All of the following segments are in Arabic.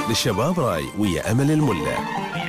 للشباب راي ويا أمل الملا.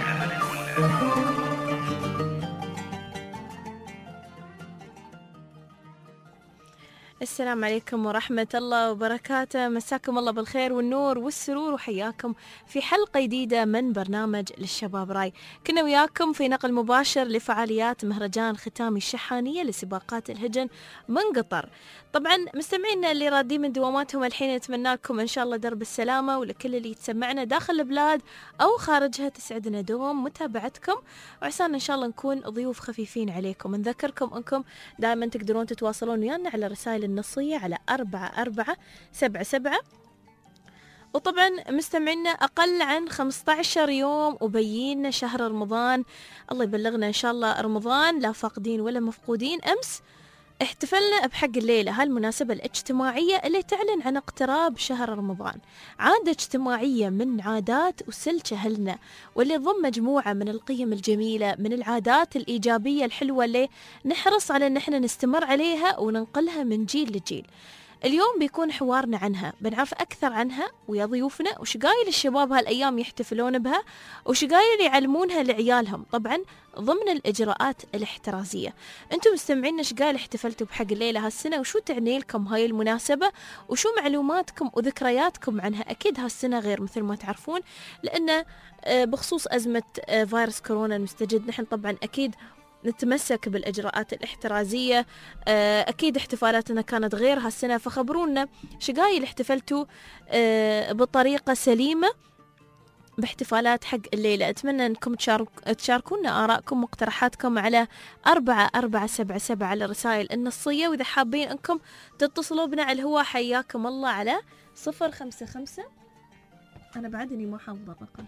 السلام عليكم ورحمة الله وبركاته، مساكم الله بالخير والنور والسرور، وحياكم في حلقة جديدة من برنامج للشباب راي. كنا وياكم في نقل مباشر لفعاليات مهرجان ختامي الشحانية لسباقات الهجن من قطر. طبعا مستمعينا اللي رادين من دواماتهم الحين، نتمنى لكم إن شاء الله درب السلامة، ولكل اللي يتسمعنا داخل البلاد أو خارجها تسعدنا دوم متابعتكم، وعسانا إن شاء الله نكون ضيوف خفيفين عليكم. نذكركم أنكم دائما تقدرون تتواصلون ويانا على رسائل النصية على 4477. وطبعا مستمعينا أقل عن 15 يوم وبينا شهر رمضان، الله يبلغنا إن شاء الله رمضان لا فاقدين ولا مفقودين. أمس احتفلنا بحق الليلة، هالمناسبة الاجتماعية اللي تعلن عن اقتراب شهر رمضان، عادة اجتماعية من عادات وسلك أهلنا، واللي ضم مجموعة من القيم الجميلة، من العادات الإيجابية الحلوة اللي نحرص على أن احنا نستمر عليها وننقلها من جيل لجيل. اليوم بيكون حوارنا عنها، بنعرف أكثر عنها ويا ضيوفنا، وشقايل الشباب هالأيام يحتفلون بها، وشقايل يعلمونها لعيالهم، طبعا ضمن الإجراءات الاحترازية. أنتم مستمعين شقايل احتفلتوا بحق الليلة هالسنة، وشو تعني لكم هاي المناسبة، وشو معلوماتكم وذكرياتكم عنها؟ أكيد هالسنة غير مثل ما تعرفون، لأن بخصوص أزمة فيروس كورونا المستجد، نحن طبعا أكيد نتمسك بالإجراءات الاحترازية. أكيد احتفالاتنا كانت غير هالسنة، فخبرونا شقايل احتفلتوا بطريقة سليمة باحتفالات حق الليلة. أتمنى أنكم تشاركونا آراءكم واقتراحاتكم على 4477 على الرسائل النصية، وإذا حابين أنكم تتصلوا بنا على الهواء حياكم الله على 055. أنا بعدني ما حافظة الرقم،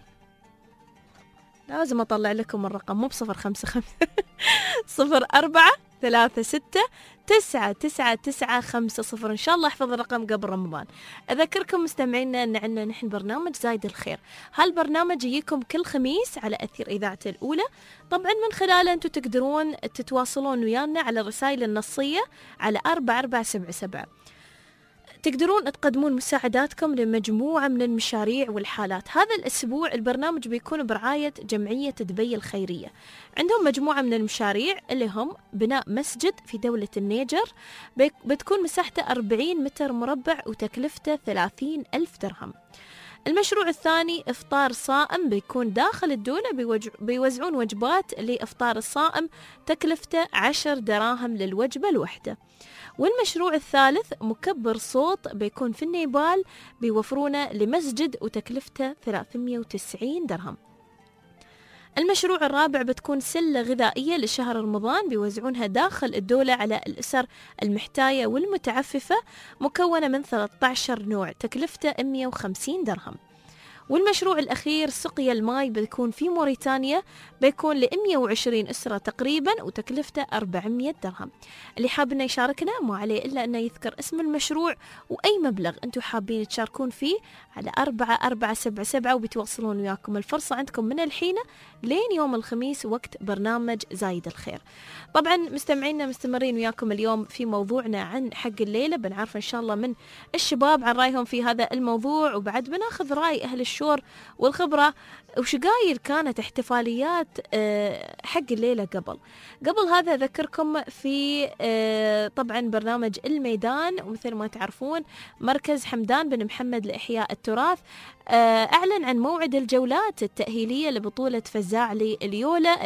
لازم أطلع لكم الرقم، مو ب055 0436999950. إن شاء الله أحفظ الرقم قبل رمضان. أذكركم مستمعينا أن عندنا نحن برنامج زايد الخير، هالبرنامج يجيكم كل خميس على أثير إذاعة الأولى، طبعا من خلاله أنتم تقدرون تتواصلون ويانا على الرسائل النصية على 4477. تقدرون تقدمون مساعداتكم لمجموعة من المشاريع والحالات. هذا الأسبوع البرنامج بيكون برعاية جمعية دبي الخيرية، عندهم مجموعة من المشاريع اللي هم بناء مسجد في دولة النيجر، بتكون مساحته 40 متر مربع وتكلفته 30,000 درهم. المشروع الثاني إفطار صائم، بيكون داخل الدولة، بيوزعون وجبات لإفطار الصائم تكلفته 10 دراهم للوجبة الواحدة. والمشروع الثالث مكبر صوت، بيكون في النيبال، بيوفرونه لمسجد وتكلفته 390 درهم. المشروع الرابع بتكون سلة غذائية لشهر رمضان، بيوزعونها داخل الدولة على الأسر المحتاجة والمتعففة، مكونة من 13 نوع، تكلفته 150 درهم. والمشروع الأخير سقيا الماء، بيكون في موريتانيا، بيكون ل120 أسرة تقريبا، وتكلفته 400 درهم. اللي حاب انه يشاركنا ما عليه إلا أنه يذكر اسم المشروع وأي مبلغ أنتم حابين تشاركون فيه على 4477، وبتوصلون وياكم. الفرصة عندكم من الحين لين يوم الخميس وقت برنامج زايد الخير. طبعا مستمعينا مستمرين وياكم اليوم في موضوعنا عن حق الليلة، بنعرف إن شاء الله من الشباب عن رأيهم في هذا الموضوع، وبعد بناخذ رأي أهل الشور والخبرة، وشقايل كانت احتفاليات حق الليلة قبل هذا. أذكركم في طبعا برنامج الميدان، ومثل ما تعرفون مركز حمدان بن محمد لإحياء التراث أعلن عن موعد الجولات التأهيلية لبطولة فزاع لليولا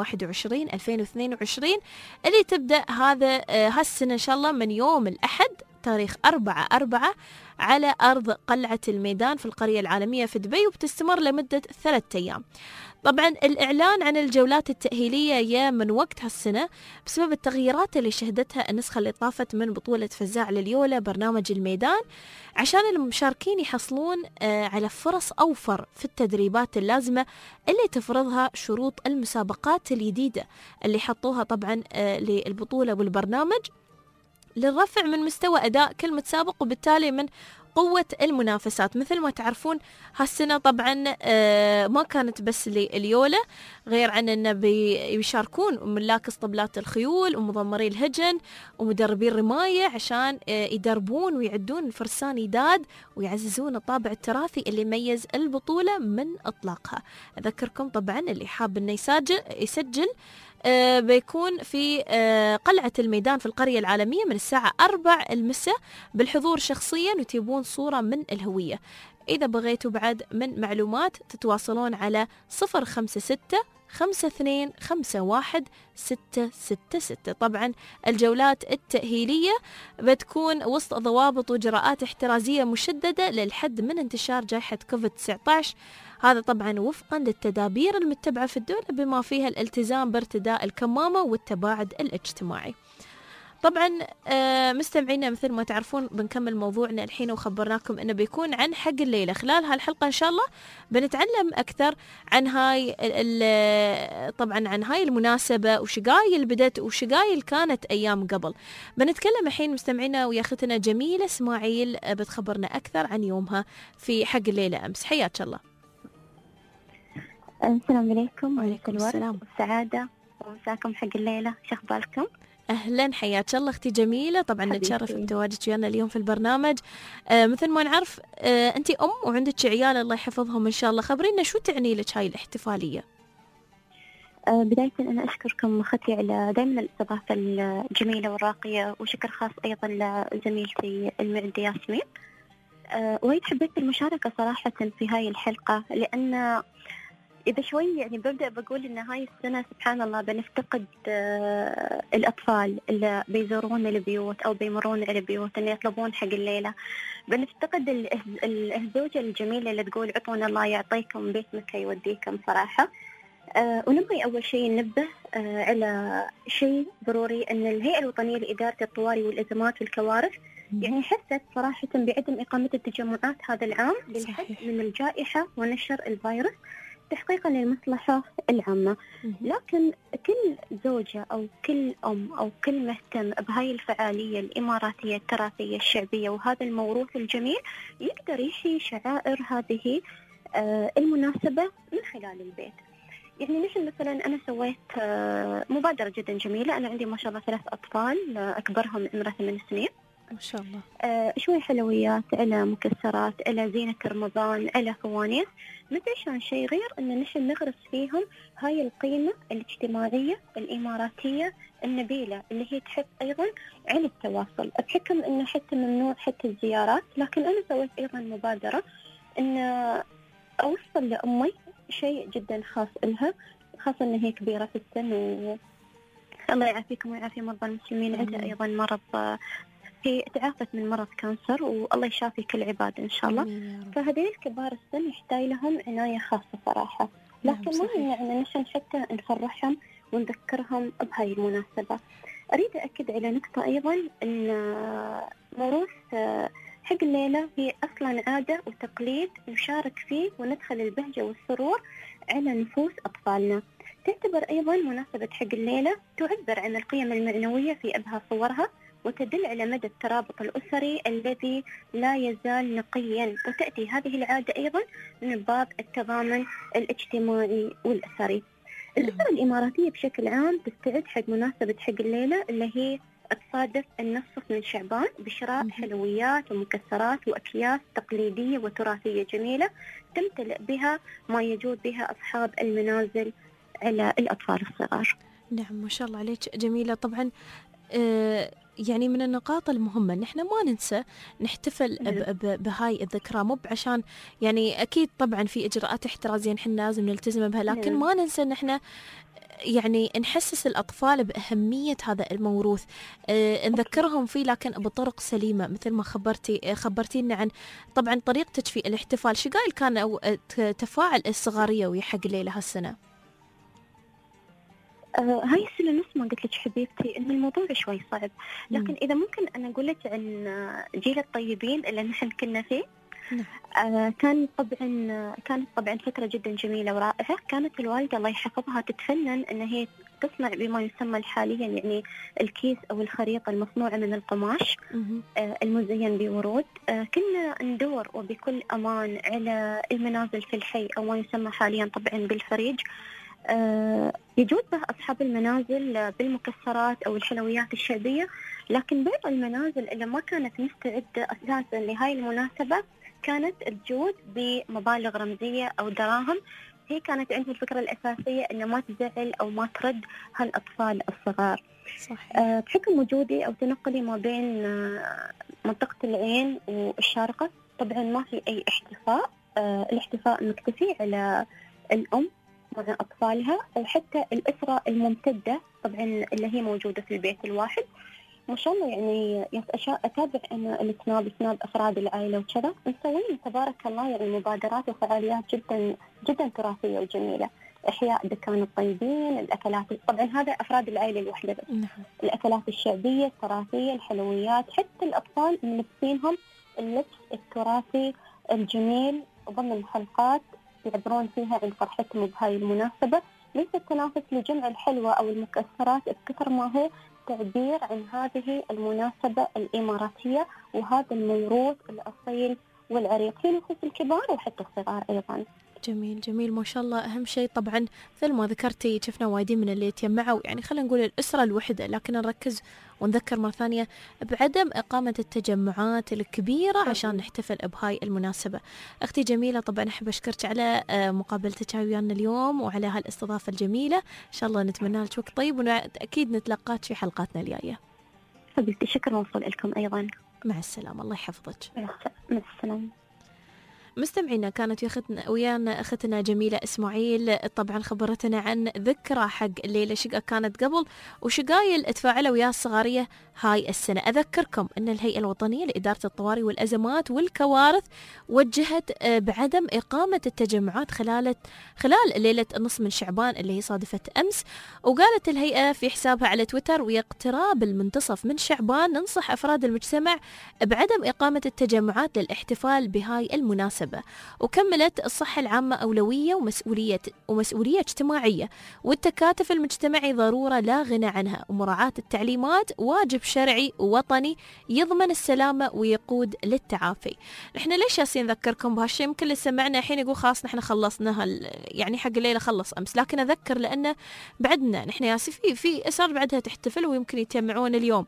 2021-2022 اللي تبدأ هالسنة إن شاء الله من يوم الأحد تاريخ 4/4 على أرض قلعة الميدان في القرية العالمية في دبي، وبتستمر لمدة 3 أيام. طبعا الإعلان عن الجولات التأهيلية يا من وقت هالسنة بسبب التغييرات اللي شهدتها النسخة اللي طافت من بطولة فزاع لليولا برنامج الميدان، عشان المشاركين يحصلون على فرص أوفر في التدريبات اللازمة اللي تفرضها شروط المسابقات الجديدة اللي حطوها طبعا للبطولة والبرنامج، للرفع من مستوى أداء كل متسابق، وبالتالي من قوة المنافسات. مثل ما تعرفون هالسنة طبعا ما كانت بس اليولة، غير عن أنه بيشاركون ملاك اسطبلات الخيول ومضمري الهجن ومدربي الرماية عشان يدربون ويعدون الفرسان يداد ويعززون الطابع التراثي اللي يميز البطولة من إطلاقها. أذكركم طبعا اللي حاب أنه يسجل بيكون في قلعة الميدان في القرية العالمية من الساعة 4 المساء بالحضور شخصيا، وتجيبون صورة من الهوية. إذا بغيتوا بعد من معلومات تتواصلون على 056-5251-666. طبعا الجولات التأهيلية بتكون وسط ضوابط وإجراءات احترازية مشددة للحد من انتشار جائحة كوفيد-19، هذا طبعا وفقا للتدابير المتبعة في الدولة بما فيها الالتزام بارتداء الكمامة والتباعد الاجتماعي. طبعا مستمعينا مثل ما تعرفون بنكمل موضوعنا الحين، وخبرناكم انه بيكون عن حق الليلة. خلال هالحلقة ان شاء الله بنتعلم اكثر عن طبعا عن هاي المناسبة وشقايل بدت وشقايل كانت ايام قبل. بنتكلم الحين مستمعينا ويا اختنا جميلة اسماعيل بتخبرنا اكثر عن يومها في حق الليلة امس. حياك الله. السلام عليكم. وعليكم السلام والسعادة ومساكم حق الليلة، شو أخباركم؟ أهلا، حياك الله أختي جميلة. طبعا نتشرف بتواجدك ويانا اليوم في البرنامج. مثل ما نعرف أنت أم وعندك عيال الله يحفظهم إن شاء الله، خبرينا شو تعني لك هاي الاحتفالية؟ بداية أنا أشكركم أختي على دائما الاستضافة الجميلة والراقية، وشكر خاص أيضا لزميلتي المعدة ياسمين. وهي حبيت المشاركة صراحة في هاي الحلقة، لأن إذا شوي يعني ببدأ بقول إن هاي السنة سبحان الله بنفتقد الأطفال اللي بيزورون البيوت أو بيمرون على البيوت اللي يطلبون حق الليلة. بنفتقد الزوجة الجميلة اللي تقول عطونا الله يعطيكم بيت مكة يوديكم صراحة. ونبغي أول شيء ننبه على شيء ضروري، أن الهيئة الوطنية لإدارة الطوارئ والأزمات والكوارث يعني حست صراحة بعدم إقامة التجمعات هذا العام للحد من الجائحة ونشر الفيروس تحقيقا للمصلحة العامة. لكن كل زوجة أو كل أم أو كل مهتم بهاي الفعالية الإماراتية التراثية الشعبية وهذا الموروث الجميل يقدر يحيي شعائر هذه المناسبة من خلال البيت. يعني نحن مثلا أنا سويت مبادرة جدا جميلة. أنا عندي ما شاء الله 3 أطفال أكبرهم عمره 8 سنين ما شاء الله. شوي حلويات، على مكسرات، على زينة رمضان، على فوانيس، ما عشان شيء غير أن نحن نغرس فيهم هاي القيمة الاجتماعية الإماراتية النبيلة اللي هي تحث أيضا على التواصل، بحكم أنه حتى ممنوع حتى الزيارات. لكن أنا سويت أيضا مبادرة أن أوصل لأمي شيء جدا خاص إلها، خاصة أن هي كبيرة في السن الله يعافيكم ويعافي مرضى المسلمين. عندها أيضا مرض، هي تعافت من مرض كانسر والله يشافي كل عباد إن شاء الله. فهذيل كبار السن يحتاج لهم عناية خاصة صراحة. لكن ما يمنع أن نحن حتى نفرحهم ونذكرهم بهاي المناسبة. أريد أكد على نقطة أيضا، أن موروث حق الليلة هي أصلا عادة وتقليد نشارك فيه وندخل البهجة والسرور على نفوس أطفالنا. تعتبر أيضا مناسبة حق الليلة تعبر عن القيم المعنوية في أبهى صورها، وتدل على مدى الترابط الأسري الذي لا يزال نقيا. وتأتي هذه العادة أيضا من باب التضامن الاجتماعي والأسري. الأسرة الإماراتية بشكل عام تستعد حق مناسبة حق الليلة اللي هي تصادف النصف من شعبان بشراء حلويات ومكسرات وأكياس تقليدية وتراثية جميلة تمتلئ بها ما يجود بها أصحاب المنازل على الأطفال الصغار. نعم ما شاء الله عليك جميلة. طبعا يعني من النقاط المهمة إن إحنا ما ننسى نحتفل بهاي الذكرى، مو عشان يعني أكيد طبعا في إجراءات احترازية نحن لازم نلتزم بها، لكن ما ننسى إن إحنا يعني نحسس الأطفال بأهمية هذا الموروث، نذكرهم فيه لكن بطرق سليمة. مثل ما خبرتينا عن طبعا طريقتك في الاحتفال. شقايل كان أو تفاعل الصغارية ويا حق ليلة هالسنة؟ هاي السنة نفس ما قلت لك حبيبتي إن الموضوع شوي صعب، لكن إذا ممكن أنا أقول لك عن جيل الطيبين اللي نحن كنا فيه. كانت طبعا فترة جدا جميلة ورائعة. كانت الوالدة الله يحفظها تتفنن إن هي تصنع بما يسمى حاليا يعني الكيس أو الخريطة المصنوعة من القماش المزين بورود. كنا ندور وبكل أمان على المنازل في الحي أو ما يسمى حاليا طبعا بالفريج، يجود به أصحاب المنازل بالمكسرات أو الحلويات الشعبية، لكن بعض المنازل اللي ما كانت مستعدة أساسا لهاي المناسبة كانت تجود بمبالغ رمزية أو دراهم. هي كانت عندها الفكرة الأساسية إنه ما تزعل أو ما ترد هالأطفال الصغار. صحيح. بحكم وجودي أو تنقلي ما بين منطقة العين والشارقة، طبعا ما في أي احتفاء. الاحتفاء مكتفي على الأم مع أطفالها أو حتى الأسرة الممتدة طبعا اللي هي موجودة في البيت الواحد. ما شاء الله يعني أتابع أنا السناب أفراد العائلة وكذا، مسوين تبارك الله يعني مبادرات وفعاليات جدا جدا تراثية وجميلة. إحياء دكان الطيبين، الأكلات، طبعا هذا أفراد العائلة الوحدة بس. الأكلات الشعبية التراثية، الحلويات، حتى الأطفال ملبسينهم اللبس التراثي الجميل ضمن حلقات يعبرون فيها عن فرحتهم بهاي المناسبة. ليس التنافس لجمع الحلوى أو المكسرات بكثر ما هو تعبير عن هذه المناسبة الإماراتية وهذا الموروث الأصيل والعريق في نفوس الكبار وحتى الصغار أيضا. جميل جميل ما شاء الله. أهم شيء طبعا مثل ما ذكرتي شفنا وايدين من اللي يتجمعوا، يعني خلينا نقول الأسرة الوحدة، لكن نركز ونذكر مرة ثانية بعدم إقامة التجمعات الكبيرة عشان نحتفل بهاي المناسبة. أختي جميلة طبعا أحب أشكرك على مقابلتك ويانا اليوم وعلى هالاستضافة الجميلة. إن شاء الله نتمنى لك وقت طيب وأكيد نتلقاك في حلقاتنا الجاية. حبيبتي شكرا موصول لكم أيضا. مع السلامة، الله يحفظك. مع السلامة. مستمعينا كانت ويانا أختنا جميلة إسماعيل، طبعا خبرتنا عن ذكرى حق الليلة شقة كانت قبل وشقايل تفاعلوا ويا الصغارية هاي السنة. أذكركم أن الهيئة الوطنية لإدارة الطوارئ والأزمات والكوارث وجهت بعدم إقامة التجمعات خلال ليلة النصف من شعبان اللي هي صادفت أمس. وقالت الهيئة في حسابها على تويتر: ويقتراب المنتصف من شعبان ننصح أفراد المجتمع بعدم إقامة التجمعات للاحتفال بهاي المناسبة. وكملت: الصحة العامة أولوية ومسؤولية اجتماعية، والتكاتف المجتمعي ضرورة لا غنى عنها، ومراعاة التعليمات واجب شرعي ووطني يضمن السلامة ويقود للتعافي. نحن ليش ياسين نذكركم بهالشيء؟ يمكن اللي سمعنا الحين يقول خلاص نحن خلصنا يعني حق الليلة خلص أمس، لكن أذكر لأنه بعدنا نحن ياسين في أسر بعدها تحتفل ويمكن يتجمعون اليوم.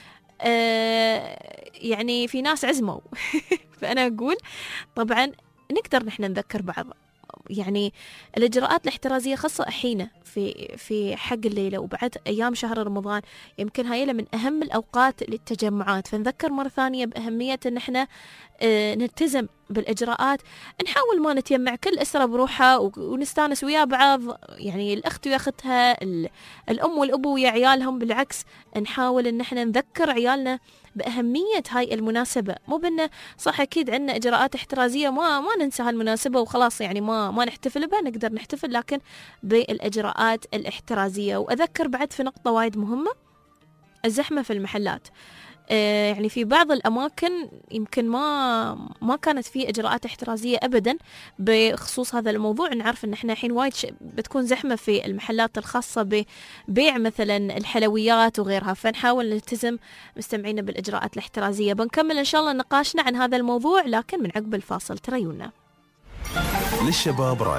يعني في ناس عزموا فأنا أقول طبعا نقدر نحن نذكر بعض، يعني الإجراءات الاحترازية خاصة حين في حق الليلة وبعد أيام شهر رمضان، يمكن هاي من أهم الأوقات للتجمعات. فنذكر مرة ثانية بأهمية أن احنا نلتزم بالإجراءات، نحاول ما نتجمع كل أسرة بروحها ونستانس ويا بعض، يعني الأخت ويا أختها، الأم والأبو ويا عيالهم. بالعكس نحاول أن احنا نذكر عيالنا بأهمية هاي المناسبة. مو بأنه صح أكيد عندنا إجراءات احترازية ما ننسى هالمناسبة وخلاص يعني ما نحتفل بها، نقدر نحتفل لكن بالإجراءات الاحترازية. وأذكر بعد في نقطة وايد مهمة: الزحمة في المحلات. يعني في بعض الأماكن يمكن ما كانت فيه إجراءات احترازية أبدا بخصوص هذا الموضوع. نعرف إن إحنا الحين وايد بتكون زحمة في المحلات الخاصة ببيع مثلا الحلويات وغيرها، فنحاول نلتزم مستمعينا بالإجراءات الاحترازية. بنكمل إن شاء الله نقاشنا عن هذا الموضوع لكن من عقب الفاصل. تريونا للشباب راي.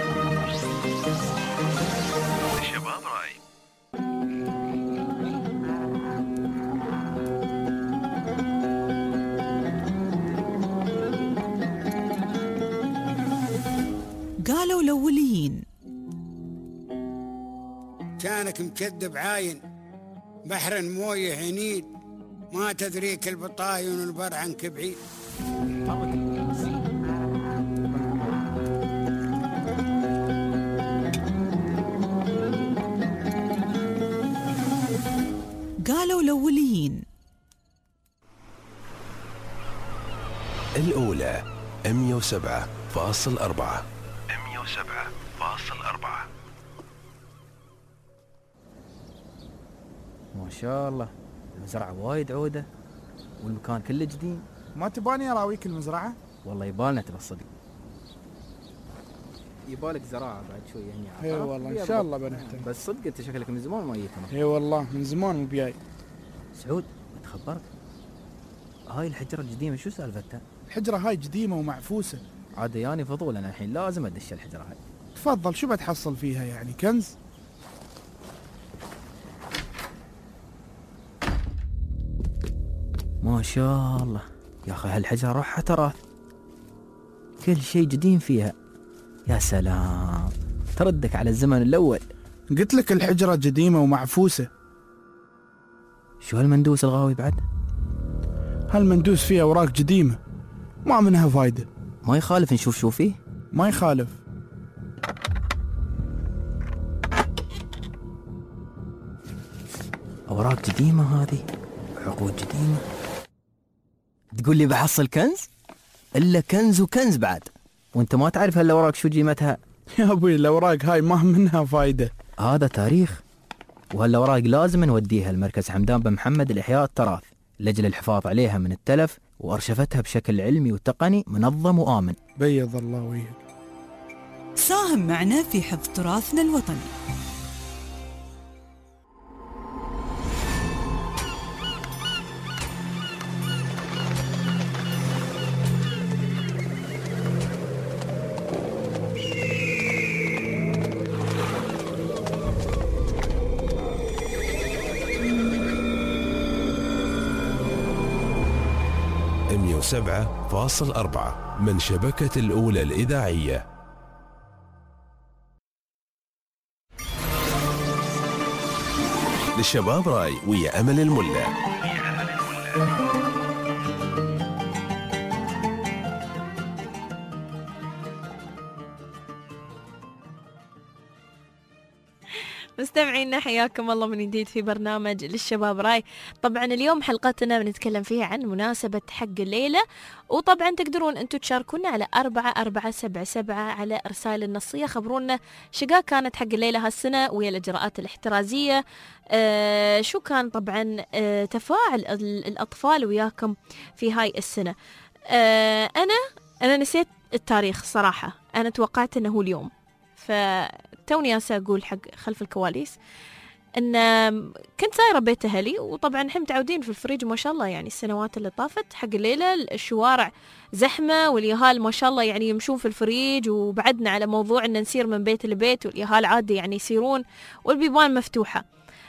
قالوا الأوليين كانك مكذب عاين بحر مويه هنيد ما تدريك البطاين والبر عنك بعيد. قالوا الأوليين. الأولى 107.4. ما شاء الله المزرعة وايد عودة والمكان كله جديد. ما تباني اراويك المزرعة؟ والله يبالنا تبى الصدق. يبالك زراعة بعد شوي يعني. اي والله ان شاء الله بنهتم. بس صدق انت شكلك من زمان ما جيتنا. اي والله من زمان مو بجاي. سعود تخبرت هاي الحجرة القديمة شو سالفتها؟ الحجرة هاي قديمة ومعفوسة. عاد ياني فضول انا الحين لازم ادش الحجرة هاي. تفضل شو بتحصل فيها يعني كنز؟ ما شاء الله يا اخي هالحجرة روحها تراث، كل شيء قديم فيها. يا سلام تردك على الزمن الاول. قلت لك الحجرة قديمة ومعفوسة. شو هالمندوس الغاوي بعد؟ هالمندوس فيه اوراق قديمة ما منها فايدة. ما يخالف نشوف شو فيه؟ ما يخالف. اوراق قديمة هذه، عقود قديمة. تقول لي بحصل كنز؟ الا كنز وكنز بعد، وانت ما تعرف هالاوراق شو قيمتها. يا ابوي الاوراق هاي ما منها فايدة. هذا تاريخ، وهالاوراق لازم نوديها لمركز حمدان بن محمد لإحياء التراث لاجل الحفاظ عليها من التلف وارشفتها بشكل علمي وتقني منظم وآمن. بيض الله وجهك. ساهم معنا في حفظ تراثنا الوطني. سبعة فاصل 4 من شبكة الأولى الإذاعية. للشباب راي ويا أمل الملا. مستمعينا حياكم الله من جديد في برنامج للشباب راي. طبعا اليوم حلقتنا بنتكلم فيها عن مناسبة حق الليلة، وطبعا تقدرون انتم تشاركونا على 4477 على رسائل النصية. خبرونا شقا كانت حق الليلة هالسنة ويا الإجراءات الاحترازية، شو كان طبعا تفاعل الأطفال وياكم في هاي السنة. أنا نسيت التاريخ صراحة، أنا توقعت أنه هو اليوم، فتوني ياسا أقول حق خلف الكواليس أن كنت سايرة بيت أهلي، وطبعا نحن متعودين في الفريج ما شاء الله يعني السنوات اللي طافت حق الليلة الشوارع زحمة واليهال ما شاء الله يعني يمشون في الفريج، وبعدنا على موضوع أن نسير من بيت لبيت واليهال عادي يعني يسيرون والبيبان مفتوحة.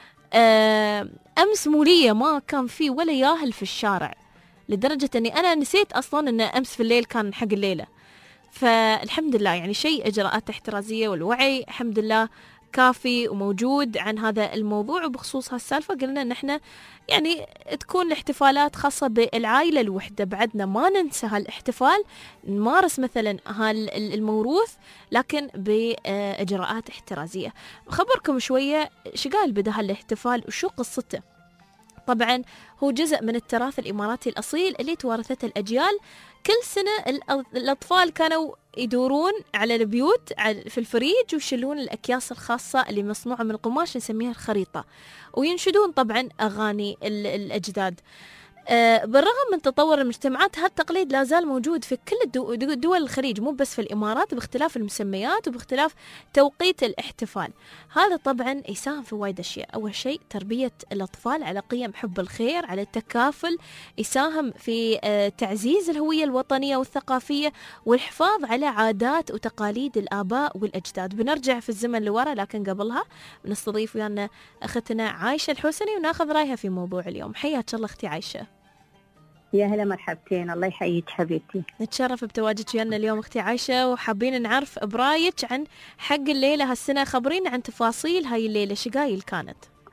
أمس مولية ما كان فيه ولا ياهل في الشارع، لدرجة أني أنا نسيت أصلا أن أمس في الليل كان حق الليلة. فالحمد لله يعني شيء إجراءات احترازية والوعي الحمد لله كافي وموجود عن هذا الموضوع. وبخصوص هالسالفة قلنا ان احنا يعني تكون الاحتفالات خاصة بالعائلة الوحدة، بعدنا ما ننسى هالاحتفال، نمارس مثلا هالموروث لكن بإجراءات احترازية. خبركم شوية شقال بدأ هالاحتفال وشو قصته. طبعا هو جزء من التراث الإماراتي الأصيل اللي توارثته الأجيال. كل سنة الأطفال كانوا يدورون على البيوت في الفريج ويشيلون الأكياس الخاصة اللي مصنوعة من القماش نسميها الخريطة، وينشدون طبعا أغاني الأجداد. بالرغم من تطور المجتمعات هالتقليد لا زال موجود في كل دول الخليج، مو بس في الإمارات، باختلاف المسميات وباختلاف توقيت الاحتفال. هذا طبعا يساهم في وايد أشياء. أول شيء تربية الأطفال على قيم حب الخير، على التكافل، يساهم في تعزيز الهوية الوطنية والثقافية والحفاظ على عادات وتقاليد الآباء والأجداد. بنرجع في الزمن لورا، لكن قبلها بنستضيف ويانا أختنا عايشة الحوسني وناخذ رأيها في موضوع اليوم. حياك الله أختي عايشة. يا هلا مرحبتين، الله يحييك حبيبتي. نتشرف بتواجدك ويانا اليوم اختي عايشة، وحابين نعرف برايك عن حق الليلة هالسنة. خبرينا عن تفاصيل هاي الليلة، شقايل كانت؟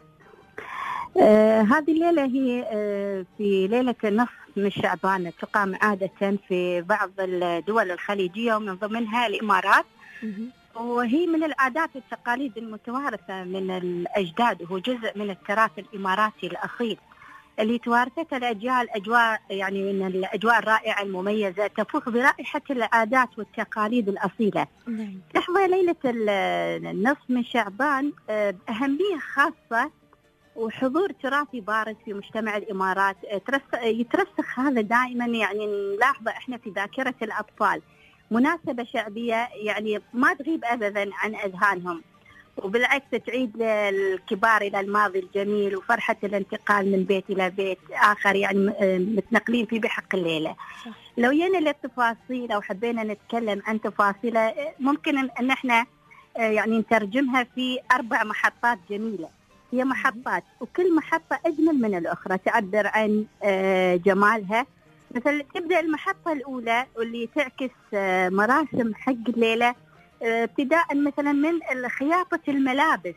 هذه الليلة هي في ليلة نصف من شعبان، تقام عادة في بعض الدول الخليجية ومن ضمنها الإمارات، وهي من العادات والتقاليد المتوارثة من الأجداد، وهو جزء من التراث الإماراتي الأصيل اللي توارثته الأجيال. أجواء يعني من الأجواء الرائعة المميزة تفوح برائحة العادات والتقاليد الأصيلة. تحظى ليلة النصف من شعبان بأهمية خاصة وحضور تراثي بارز في مجتمع الإمارات. يترسخ هذا دائما، يعني نلاحظه احنا في ذاكرة الأطفال، مناسبة شعبية يعني ما تغيب أبدا عن أذهانهم، وبالعكس تعيد الكبار إلى الماضي الجميل وفرحة الانتقال من بيت إلى بيت آخر يعني متنقلين فيه بحق الليلة. لو جينا للتفاصيل أو حبينا نتكلم عن تفاصيله، ممكن أن احنا يعني نترجمها في 4 محطات جميلة. هي محطات وكل محطة أجمل من الأخرى، تعبر عن جمالها. مثلا تبدأ المحطة الأولى واللي تعكس مراسم حق الليلة، ابتداء مثلا من خياطة الملابس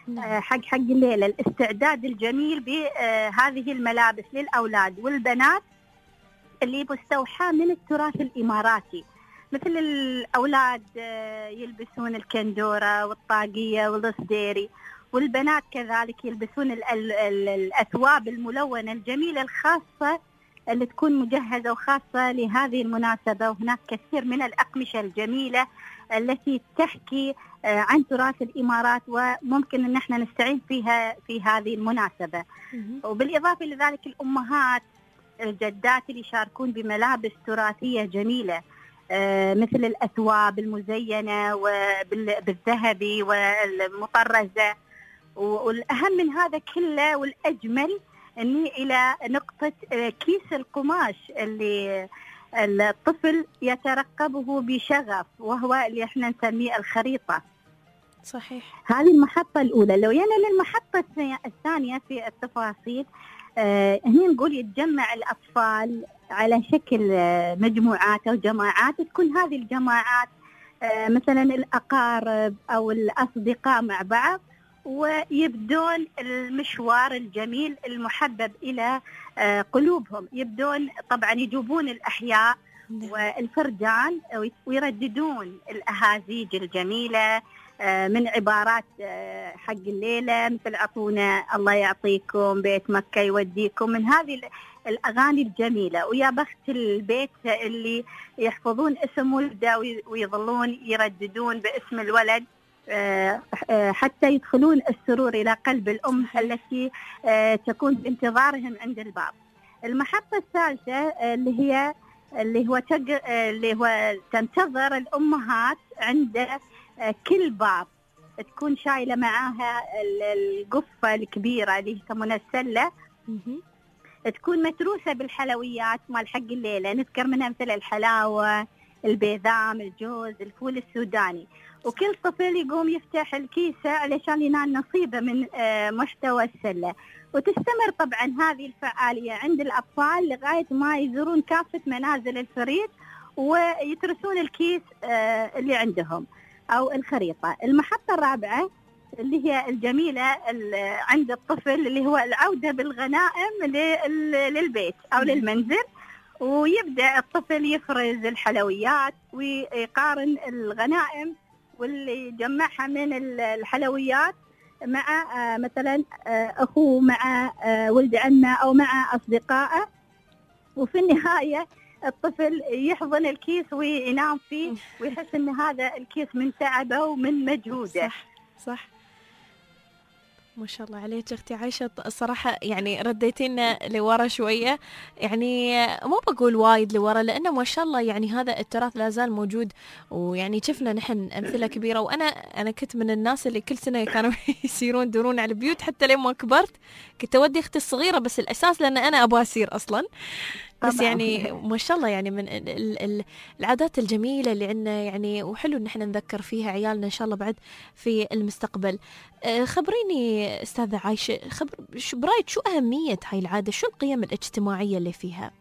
حق الليلة، الاستعداد الجميل بهذه الملابس للأولاد والبنات اللي مستوحاة من التراث الإماراتي. مثل الأولاد يلبسون الكندورة والطاقية والصديري، والبنات كذلك يلبسون الأثواب الملونة الجميلة الخاصة اللي تكون مجهزة وخاصة لهذه المناسبة. وهناك كثير من الأقمشة الجميلة التي تحكي عن تراث الإمارات وممكن أن احنا نستعين فيها في هذه المناسبة. وبالإضافة لذلك الأمهات الجدات اللي يشاركون بملابس تراثية جميلة، مثل الأثواب المزينة بالذهبي والمطرزة. والأهم من هذا كله والأجمل أني إلى نقطة كيس القماش اللي الطفل يترقبه بشغف، وهو اللي احنا نسميه الخريطة. صحيح. هذه المحطة الأولى. لو ينا للمحطة الثانية في التفاصيل، هنا نقول يتجمع الأطفال على شكل مجموعات أو جماعات، تكون هذه الجماعات مثلا الأقارب أو الأصدقاء مع بعض، ويبدون المشوار الجميل المحبب إلى قلوبهم. يبدون طبعا يجوبون الأحياء والفرجان ويرددون الأهازيج الجميلة من عبارات حق الليلة، مثل عطونا الله يعطيكم، بيت مكة يوديكم، من هذه الأغاني الجميلة. ويا بخت البيت اللي يحفظون اسم ولده ويظلون يرددون باسم الولد حتى يدخلون السرور إلى قلب الأم التي تكون بانتظارهم عند الباب. المحطة الثالثة اللي هو تنتظر الأمهات عند كل باب، تكون شايلة معاها القفة الكبيرة اللي يسمونها السلة، تكون متروسة بالحلويات مال حق الليلة. نذكر منها مثل الحلاوة، البيذام، الجوز، الفول السوداني. وكل طفل يقوم يفتح الكيسة علشان ينال نصيبه من محتوى السلة. وتستمر طبعا هذه الفعالية عند الأطفال لغاية ما يزورون كافة منازل الفريق ويترسون الكيس اللي عندهم أو الخريطة. المحطة الرابعة اللي هي الجميلة عند الطفل اللي هو العودة بالغنائم للبيت أو للمنزل، ويبدأ الطفل يفرز الحلويات ويقارن الغنائم واللي جمعها من الحلويات مع مثلا أخوه، مع ولد عمه، أو مع أصدقائه. وفي النهاية الطفل يحضن الكيس وينام فيه ويحس أن هذا الكيس من تعبه ومن مجهوده. صح. ما شاء الله عليك أختي عايشة، الصراحة يعني رديتينا لورا شوية، يعني مو بقول وايد لورا، لأنه ما شاء الله يعني هذا التراث لا زال موجود. ويعني شفنا نحن أمثلة كبيرة. وأنا كنت من الناس اللي كل سنة كانوا يسيرون دورون على البيوت، حتى لما كبرت كنت أودي أختي الصغيرة، بس الأساس لأن أنا أبغى أسير أصلاً. بس طبعاً. يعني ما شاء الله يعني من العادات الجميلة اللي عندنا يعني، وحلو إن احنا نذكر فيها عيالنا إن شاء الله بعد في المستقبل. خبريني أستاذة عايشة، برأيك شو أهمية هاي العادة؟ شو القيم الاجتماعية اللي فيها؟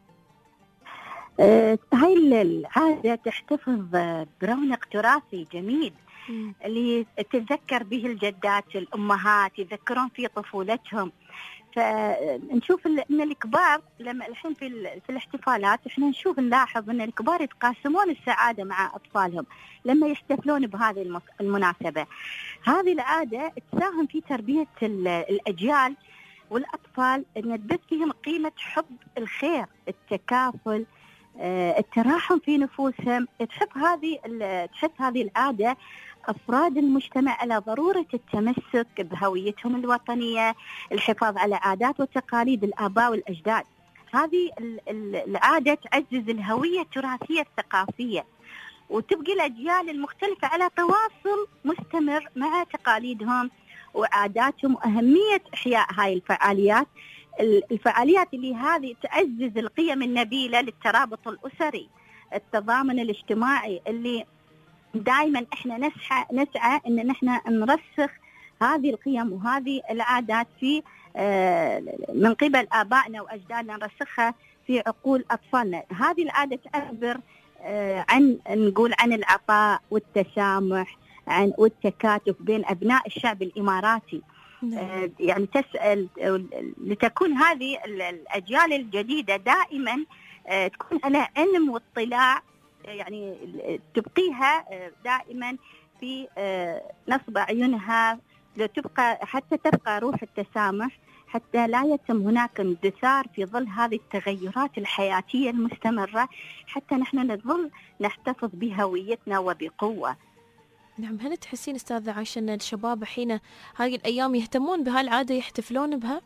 هاي العادة تحتفظ برونق تراثي جميل اللي تتذكر به الجدات الأمهات، يذكرون في طفولتهم. فنشوف ان الكبار لما الحين في الاحتفالات احنا نلاحظ ان الكبار يتقاسمون السعاده مع اطفالهم لما يحتفلون بهذه المناسبه. هذه العاده تساهم في تربيه الاجيال والاطفال، ان تبث فيهم قيمه حب الخير، التكافل، التراحم في نفوسهم. تحث هذه العاده أفراد المجتمع على ضرورة التمسك بهويتهم الوطنية، الحفاظ على عادات وتقاليد الآباء والأجداد. هذه العادة تعزز الهوية التراثية الثقافية، وتبقي الأجيال المختلفة على تواصل مستمر مع تقاليدهم وعاداتهم، وأهمية إحياء هاي الفعاليات اللي هذه تعزز القيم النبيلة للترابط الأسري، التضامن الاجتماعي، اللي دائما احنا نسعى ان نحن نرسخ هذه القيم وهذه العادات في من قبل آبائنا وأجدادنا، نرسخها في عقول أطفالنا. هذه العادة تعبر نقول عن العطاء والتسامح والتكاتف بين أبناء الشعب الإماراتي. يعني تسأل لتكون هذه الأجيال الجديدة دائما تكون على علم واطلاع، يعني تبقيها دائما في نصب عيونها حتى تبقى روح التسامح، حتى لا يتم هناك اندثار في ظل هذه التغيرات الحياتية المستمرة، حتى نحن نظل نحتفظ بهويتنا وبقوة. نعم. هل تحسين أستاذة عايشة أن الشباب حين هاي الأيام يهتمون بهالعادة يحتفلون بها؟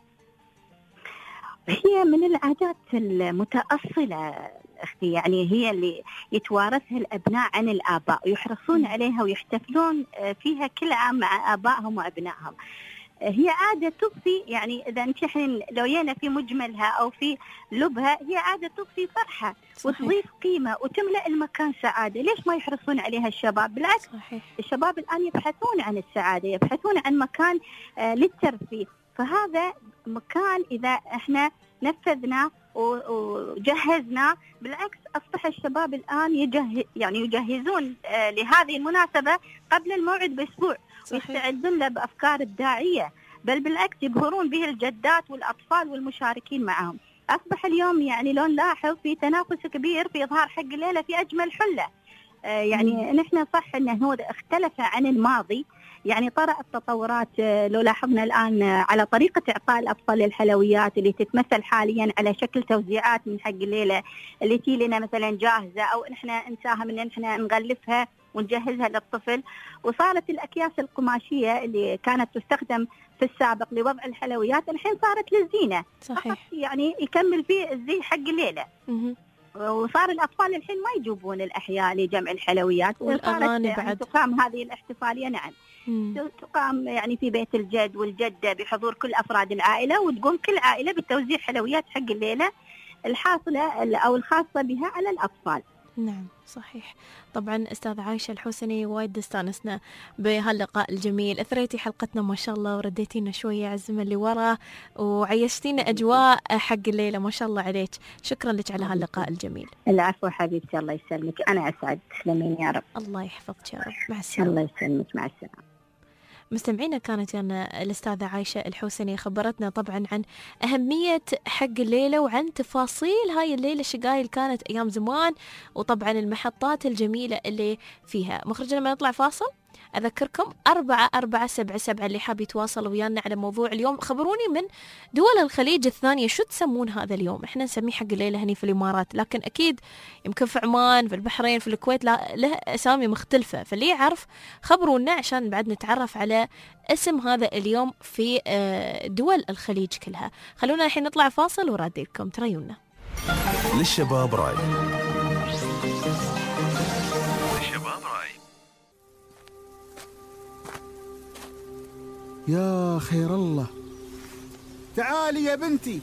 هي من العادات المتأصلة أختي، يعني هي اللي يتوارثها الأبناء عن الآباء ويحرصون عليها ويحتفلون فيها كل عام مع آبائهم وأبنائهم. هي عادة تضفي، يعني إذا انت حين لو جينا في مجملها أو في لبها، هي عادة تضفي فرحة وتضيف قيمة وتملأ المكان سعادة. ليش ما يحرصون عليها الشباب؟ بالعكس، الشباب الآن يبحثون عن السعادة، يبحثون عن مكان للترفيه. فهذا مكان إذا احنا نفذنا وجهزنا، بالعكس أصبح الشباب الآن يجهزون لهذه المناسبة قبل الموعد بأسبوع، ويستعدون له بأفكار إبداعية، بل بالعكس يبهرون به الجدات والأطفال والمشاركين معهم. أصبح اليوم يعني لو نلاحظ في تنافس كبير في إظهار حق الليلة في أجمل حلة. يعني نحن صح أنه هو اختلف عن الماضي، يعني طرأت تطورات لو لاحظنا الآن على طريقة إعطاء الأطفال الحلويات اللي تتمثل حاليا على شكل توزيعات من حق الليلة اللي تي لنا مثلا جاهزة، أو إحنا نساهم إن إحنا نغلفها ونجهزها للطفل. وصارت الأكياس القماشية اللي كانت تستخدم في السابق لوضع الحلويات الحين صارت للزينة، صحيح، يعني يكمل فيه الزي حق الليلة. وصار الأطفال الحين ما يجوبون الأحياء لجمع الحلويات، والأغاني بعد تقام هذه الاحتفالية. نعم، تقام يعني في بيت الجد والجدة بحضور كل أفراد العائلة، وتقوم كل عائلة بتوزيع حلويات حق الليلة الحاصلة أو الخاصة بها على الأطفال. نعم صحيح. طبعا أستاذ عايشة الحوسني، وايد استانسنا بهاللقاء الجميل، أثريتي حلقتنا ما شاء الله ورديتينا شوية على الزمن اللي ورا وعيشتينا أجواء حق الليلة، ما شاء الله عليك. شكرا لك على هاللقاء الجميل. العفو حبيبتي، الله يسلمك، أنا أسعد. تسلمين يا رب. الله يحفظك يا رب. مع السلامة. الله يسلمك، مع السلامة. مستمعينا، كانت الأستاذة عايشة الحوسني خبرتنا طبعا عن أهمية حق الليلة وعن تفاصيل هاي الليلة الشقايل كانت أيام زمان، وطبعا المحطات الجميلة اللي فيها. مخرجنا لما نطلع فاصل أذكركم 4477 اللي حاب يتواصل ويانا على موضوع اليوم. خبروني من دول الخليج الثانية شو تسمون هذا اليوم. احنا نسميه حق الليلة هني في الإمارات، لكن أكيد يمكن في عمان، في البحرين، في الكويت له أسامي مختلفة، فاللي يعرف خبرونا عشان بعد نتعرف على اسم هذا اليوم في دول الخليج كلها. خلونا الحين نطلع فاصل وراديكم تريونا. للشباب راي. يا خير الله، تعالي يا بنتي،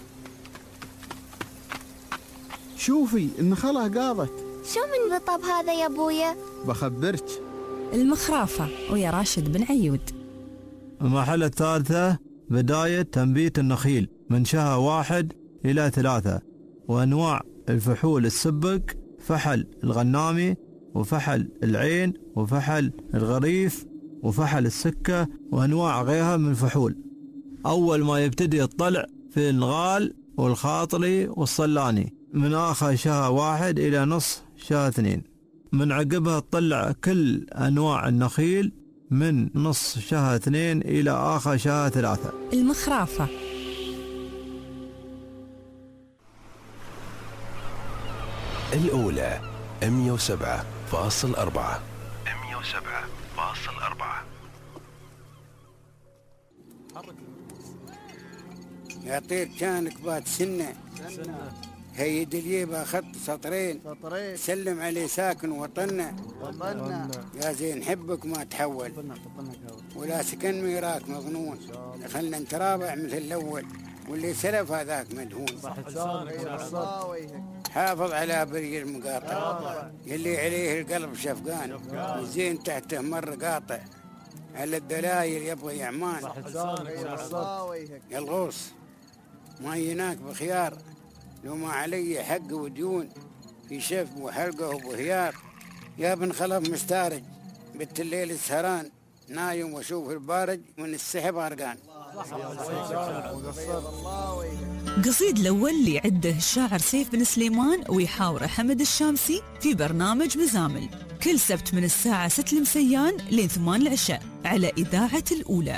شوفي النخلة قاضت. شو من رطب هذا يا ابويا؟ بخبرك، المخرافة ويا راشد بن عيود. المرحلة الثالثة بداية تنبيت النخيل من شهر 1 إلى 3، وأنواع الفحول السبق: فحل الغنامي، وفحل العين، وفحل الغريف، وفحل السكة، وأنواع غيرها من الفحول. أول ما يبتدي الطلع في الغال والخاطلي والصلاني من آخر شهر 1 إلى نصف شهر 2. من عقبها تطلع كل أنواع النخيل من نصف شهر 2 إلى آخر شهر 3. المخرافة. الأولى 107.4. يا طير كانك بات سنة هي دليبة خط سطرين سلم عليه ساكن وطننا يا زين حبك ما تحول ولا سكن ميراك مظنون خلنا نترابع مثل الأول واللي سلف هذاك مدهون حافظ على بري المقاطع يلي عليه القلب شفقان وزين تحته مر قاطع على الدلايل يبغى يعمان يا الغوص ما يناك بخيار لو ما علي حق وديون في شف وحلقه وبهيار يا ابن خلف مستارج بنت الليل السهران نايم واشوف البارج من السحب غرقان. قصيد الأول اللي عده الشاعر سيف بن سليمان ويحاوره حمد الشامسي في برنامج مزامل كل سبت من الساعة 6 المسيان لين 8 العشاء على إذاعة الأولى.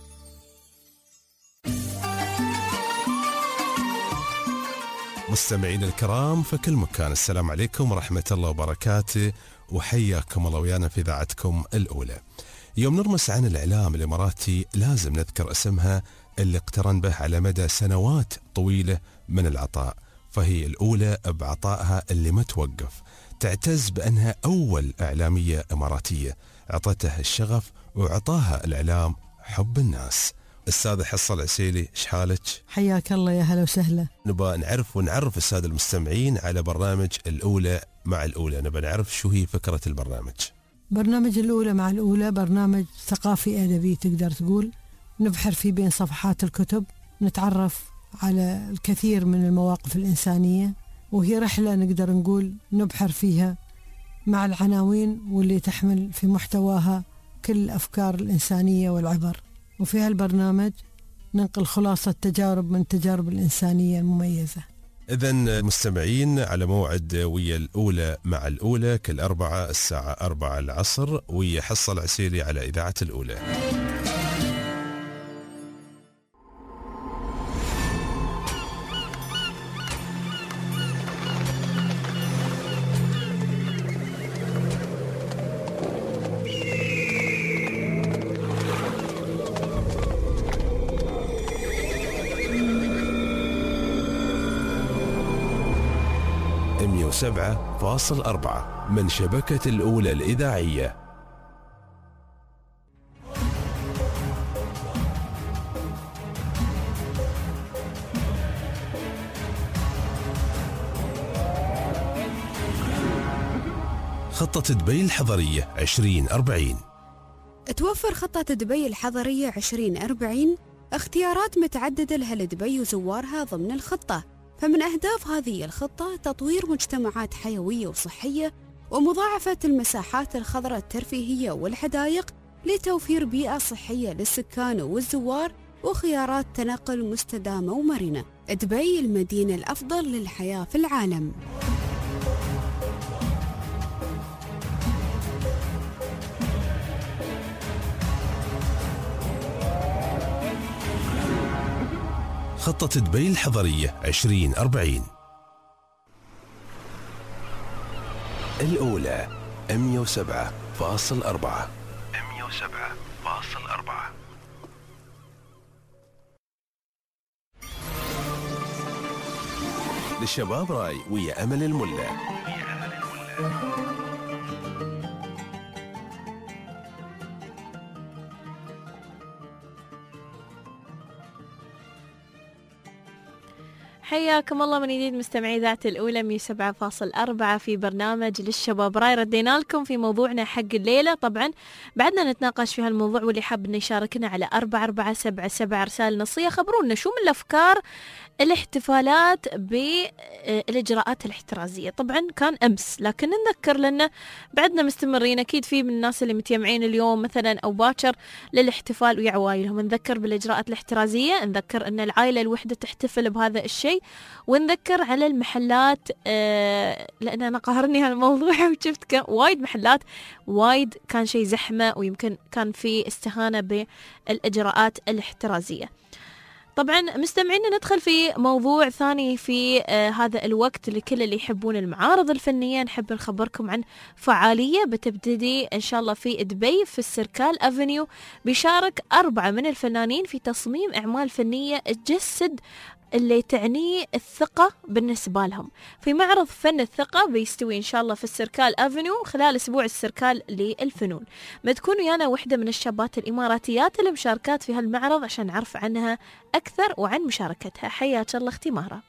مستمعين الكرام في كل مكان، السلام عليكم ورحمة الله وبركاته، وحياكم الله ويانا في إذاعتكم الأولى. يوم نرمس عن الإعلام الإماراتي لازم نذكر اسمها اللي اقترن به على مدى سنوات طويلة من العطاء، فهي الأولى بعطائها اللي ما توقف، تعتز بأنها أول إعلامية إماراتية عطتها الشغف وعطاها الإعلام حب الناس. السادة حصة العسيلي، ايش حالك؟ حياك الله، يا هلا وسهلا. نبغى نعرف السادة المستمعين على برنامج الأولى مع الأولى، نبغى نعرف شو هي فكرة البرنامج. برنامج الأولى مع الأولى برنامج ثقافي أدبي تقدر تقول، نبحر فيه بين صفحات الكتب، نتعرف على الكثير من المواقف الإنسانية، وهي رحلة نقدر نقول نبحر فيها مع العناوين واللي تحمل في محتواها كل الأفكار الإنسانية والعبر. وفي هالبرنامج ننقل خلاصة تجارب من تجارب الإنسانية المميزة. إذن مستمعين على موعد ويا الأولى مع الأولى كل أربعة الساعة 4 العصر ويا حصة العسيلي على إذاعة الأولى. م107.4 من شبكة الأولى الإذاعية. خطة دبي الحضرية 2040. توفر خطة دبي الحضرية 2040 اختيارات متعددة لدبي وزوارها ضمن الخطة. فمن أهداف هذه الخطة تطوير مجتمعات حيوية وصحية ومضاعفة المساحات الخضراء الترفيهية والحدائق لتوفير بيئة صحية للسكان والزوار وخيارات تنقل مستدامة ومرنة. دبي المدينة الأفضل للحياة في العالم. خطة دبي الحضرية 2040. الأولى 107.4. للشباب راي ويا أمل الملا. حياكم الله من جديد مستمعي إذاعة الأولى 107.4 في برنامج للشباب راي. ردينا لكم في موضوعنا حق الليلة، طبعا بعدنا نتناقش في هالموضوع، واللي حاب إنه يشاركنا على 4477 رسالة نصية. خبرونا شو من الأفكار الاحتفالات بالإجراءات الاحترازية. طبعا كان أمس، لكن نذكر لنا بعدنا مستمرين، أكيد في من الناس اللي متجمعين اليوم مثلا أو باكر للاحتفال ويا عوائلهم. نذكر بالإجراءات الاحترازية، نذكر أن العائلة الوحدة تحتفل بهذا الشيء، ونذكر على المحلات لأن أنا قهرني هالموضوع وشفت وايد محلات وايد كان شيء زحمة، ويمكن كان في استهانة بالإجراءات الاحترازية. طبعا مستمعين ندخل في موضوع ثاني في هذا الوقت. لكل اللي يحبون المعارض الفنية نحب نخبركم عن فعالية بتبتدي إن شاء الله في دبي في السيركال أفنيو. بيشارك 4 من الفنانين في تصميم أعمال فنية تجسد اللي تعنيه الثقة بالنسبة لهم. في معرض فن الثقة بيستوي إن شاء الله في السركال أفنيو خلال أسبوع السركال للفنون. ما تكون ويانا واحدة من الشابات الإماراتيات اللي مشاركات في هالمعرض عشان نعرف عنها أكثر وعن مشاركتها. حياك الله أختي مهرة.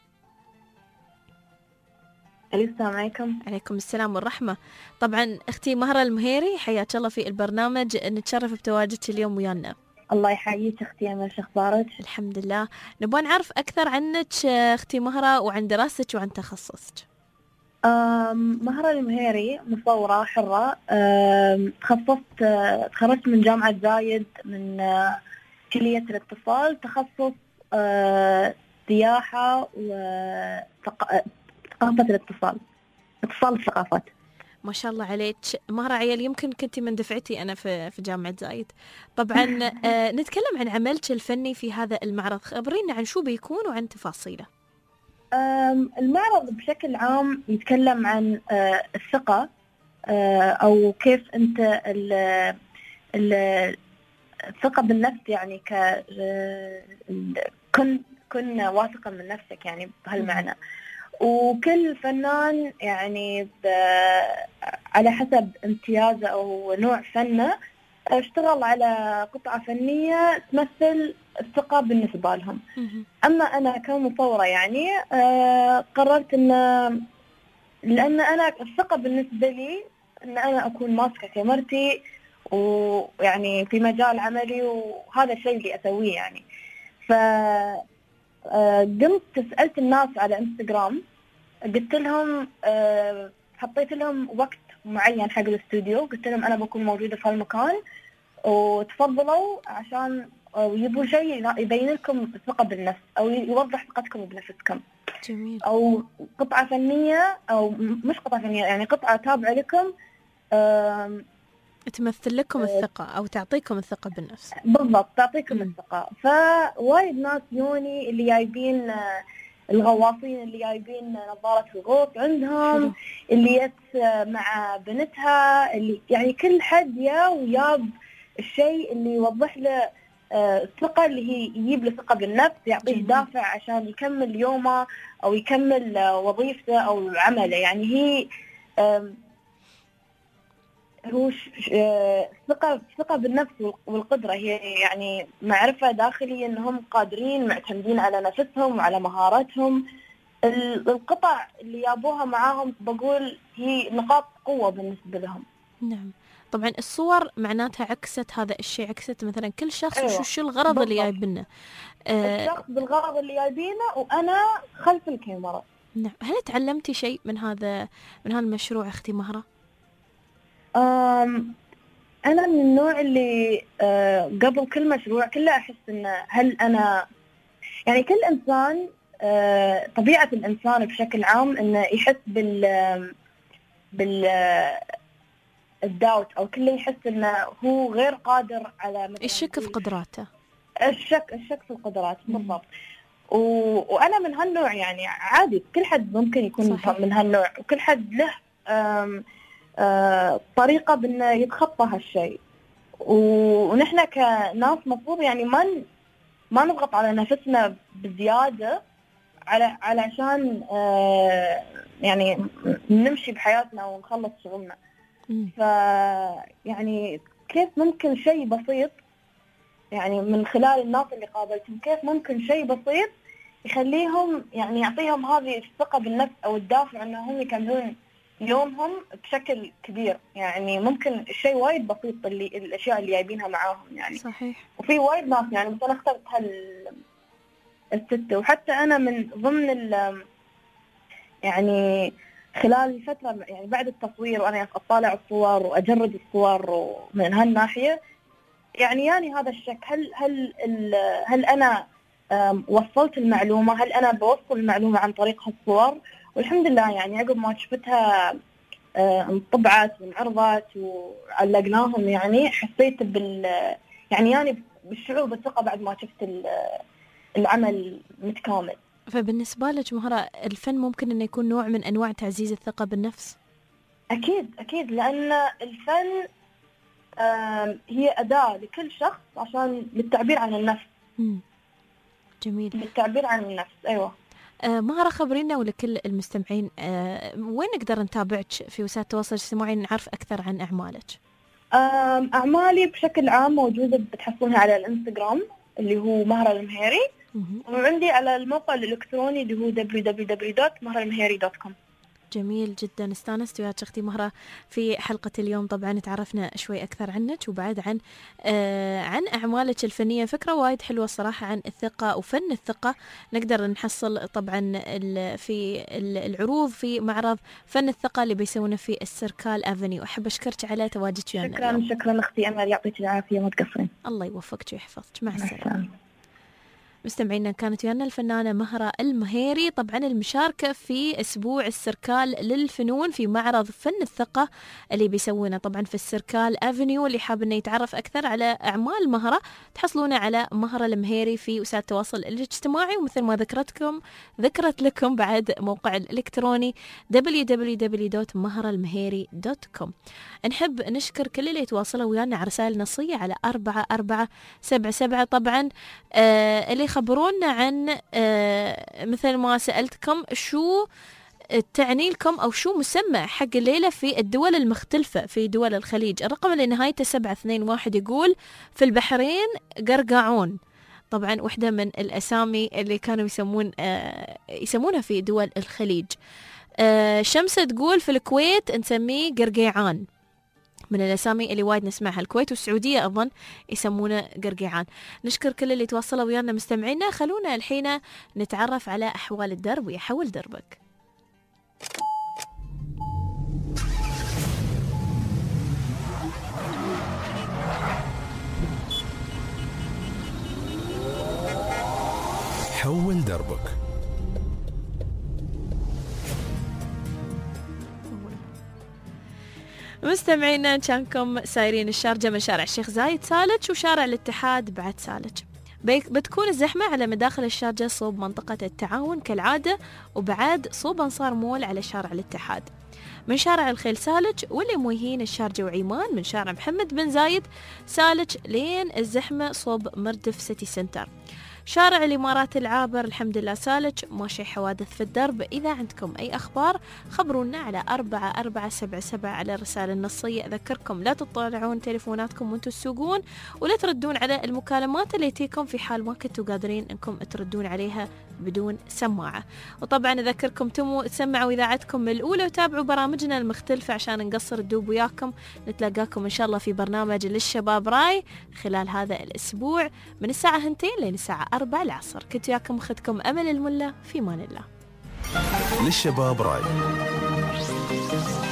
السلام عليكم. عليكم السلام والرحمة. طبعا أختي مهرة المهيري، حياك الله في البرنامج، نتشرف بتواجدك اليوم ويانا. الله يحييك أختي أمل، شو أخبارك؟ الحمد لله. نبغى نعرف أكثر عنك أختي مهرة وعن دراستك وعن تخصصك. مهرة المهيري، مصورة حرة. تخرجت من جامعة زايد من كلية الاتصال، تخصص سياحة وثقافة الاتصال، اتصال الثقافات. ما شاء الله عليك مهرة عيال، يمكن كنتي من دفعتي أنا في جامعة زايد. طبعا نتكلم عن عملك الفني في هذا المعرض، خبرينا عن شو بيكون وعن تفاصيله. المعرض بشكل عام يتكلم عن الثقة، أو كيف أنت الثقة بالنفس، يعني كن واثقا من نفسك يعني بهالمعنى. وكل فنان يعني على حسب امتيازه أو نوع فنه اشتغل على قطعة فنية تمثل الثقة بالنسبة لهم. أما أنا كمصورة يعني قررت لأن أنا الثقة بالنسبة لي أن أنا أكون ماسكة كاميرتي ويعني في مجال عملي، وهذا الشيء اللي أسويه يعني. قمت سألت الناس على انستغرام، قلت لهم حطيت لهم وقت معين حق الاستوديو، قلت لهم أنا بكون موجودة في هالمكان وتفضلوا عشان يبوا شيء يبين لكم الثقة بالنفس أو يوضح ثقتكم بنفسكم. جميل. أو قطعة فنية أو مش قطعة فنية، يعني قطعة تابعة لكم تمثل لكم الثقة أو تعطيكم الثقة بالنفس. بالضبط، تعطيكم الثقة. فوايد ناس يوني اللي جايبين الغواصين، اللي جايبين نظارة الغوص عندهم، اللي يت مع بنتها، اللي يعني كل حد وياب الشيء اللي يوضح له الثقة، اللي هي يجيب له ثقة بالنفس، يعطيه دافع عشان يكمل يومه أو يكمل وظيفته أو عمله. يعني هي هو ثقة بالنفس والقدرة، هي يعني معرفة داخلية أنهم قادرين، معتمدين على نفسهم وعلى مهاراتهم. القطع اللي يابوها معاهم بقول هي نقاط قوة بالنسبة لهم. نعم. طبعا الصور معناتها عكست هذا الشيء، عكست مثلا كل شخص. أيوة. شو الغرض اللي جايبينه الشخص بالغرض اللي جايبينه، وأنا خلف الكاميرا. نعم. هل تعلمتي شيء من هذا المشروع أختي مهرة؟ أنا من النوع اللي قبل كل مشروع كله أحس إنه هل أنا يعني كل إنسان طبيعة الإنسان بشكل عام إنه يحس الداوت، أو كله يحس إنه هو غير قادر على الشك في قدراته. الشك في القدرات بالضبط. وأنا من هالنوع، يعني عادي كل حد ممكن يكون صحيح. من هالنوع، وكل حد له طريقة بأنه يتخطى هالشيء. ونحن كناس مفروض يعني ما نضغط على نفسنا بزيادة علشان يعني نمشي بحياتنا ونخلص شغلنا. يعني كيف ممكن شيء بسيط، يعني من خلال الناس اللي قابلتهم، كيف ممكن شيء بسيط يخليهم يعني يعطيهم هذه الثقة بالنفس أو الدافع أنهم يكملون يومهم بشكل كبير. يعني ممكن الشيء وايد بسيط الأشياء اللي جايبينها معاهم يعني. صحيح. وفي وايد ناس يعني، بس أنا اخترت الستة. وحتى أنا من ضمن يعني خلال الفترة يعني بعد التصوير وأنا أطالع الصور وأجرد الصور، ومن هالناحية يعني هذا الشك، هل أنا وصلت المعلومة، هل أنا بوصل المعلومة عن طريق هالصور؟ والحمد لله يعني عقب ما شفتها انطبعت وانعرضت وعلقناهم، يعني حسيت يعني بالشعور بالثقة بعد ما شفت العمل متكامل. فبالنسبة لك مهرة، الفن ممكن أنه يكون نوع من أنواع تعزيز الثقة بالنفس؟ أكيد لأن الفن هي أداة لكل شخص عشان للتعبير عن النفس. جميل. بالتعبير عن النفس. أيوة. مهرة خبرينا ولكل المستمعين وين نقدر نتابعك في وسائل التواصل الاجتماعي نعرف أكثر عن أعمالك؟ أعمالي بشكل عام موجودة بتحصلونها على الانستغرام اللي هو مهرة المهيري، وعندي على الموقع الإلكتروني اللي هو www.mahraalmeheri.com. جميل جدا. استانست وياك اختي مهرة في حلقة اليوم. طبعا تعرفنا شوي أكثر عنك وبعد عن أعمالك الفنية. فكرة وايد حلوة صراحة عن الثقة وفن الثقة. نقدر نحصل طبعا في العروض في معرض فن الثقة اللي بيسوونه في السيركال أفنيو. أحب أشكرك على تواجدك ويانا. شكرا أختي أمل، يعطيك العافية، ما تقصرين. الله يوفقك ويحفظك. مع السلامة. مستمعينا كانت ويانا الفنانة مهرة المهيري. طبعا المشاركة في أسبوع السيركال للفنون في معرض فن الثقة اللي بيسوونه طبعا في السيركال أفنيو. اللي حاب انه يتعرف أكثر على أعمال مهرة تحصلونه على مهرة المهيري في وسائل التواصل الاجتماعي، ومثل ما ذكرت لكم بعد موقع الإلكتروني www.mahraalmeheri.com. نحب نشكر كل اللي يتواصلوا ويانا على رسائل نصية على 4477. طبعا اللي خبرونا عن مثل ما سألتكم شو تعني لكم أو شو مسمى حق الليلة في الدول المختلفة في دول الخليج. الرقم اللي نهايته 721 يقول في البحرين قرقاعون. طبعا واحدة من الأسامي اللي كانوا يسمونها في دول الخليج. شمسة تقول في الكويت نسميه قرقيعان، من الأسامي اللي وايد نسمعها. الكويت والسعودية أظن يسمونه قرقيعان. نشكر كل اللي تواصلوا ويانا مستمعينا. خلونا الحين نتعرف على أحوال الدرب ويحول دربك. حول دربك. مستمعينا كانكم سايرين الشارجة من شارع الشيخ زايد سالج وشارع الاتحاد بعد سالج. بتكون الزحمة على مداخل الشارجة صوب منطقة التعاون كالعادة، وبعد صوب أنصار مول على شارع الاتحاد. من شارع الخيل سالج واللي مويهين الشارجة وعيمان من شارع محمد بن زايد سالج لين الزحمة صوب مردف سيتي سنتر. شارع الإمارات العابر الحمد لله سالج ماشي حوادث في الدرب. إذا عندكم أي أخبار خبرونا على 4477 على الرسالة النصية. أذكركم لا تطلعون تليفوناتكم وانتم تسوقون، ولا تردون على المكالمات اللي تيكم في حال ما كنتوا قادرين انكم تردون عليها بدون سماعة. وطبعا أذكركم تسمعوا إذاعتكم الأولى وتابعوا برامجنا المختلفة عشان نقصر الدوب وياكم. نتلاقاكم إن شاء الله في برنامج للشباب راي خلال هذا الأسبوع من الساعة 2 لين الساعة 4 العصر. كنت وياكم أختكم أمل الملا، في مان الله. للشباب راي.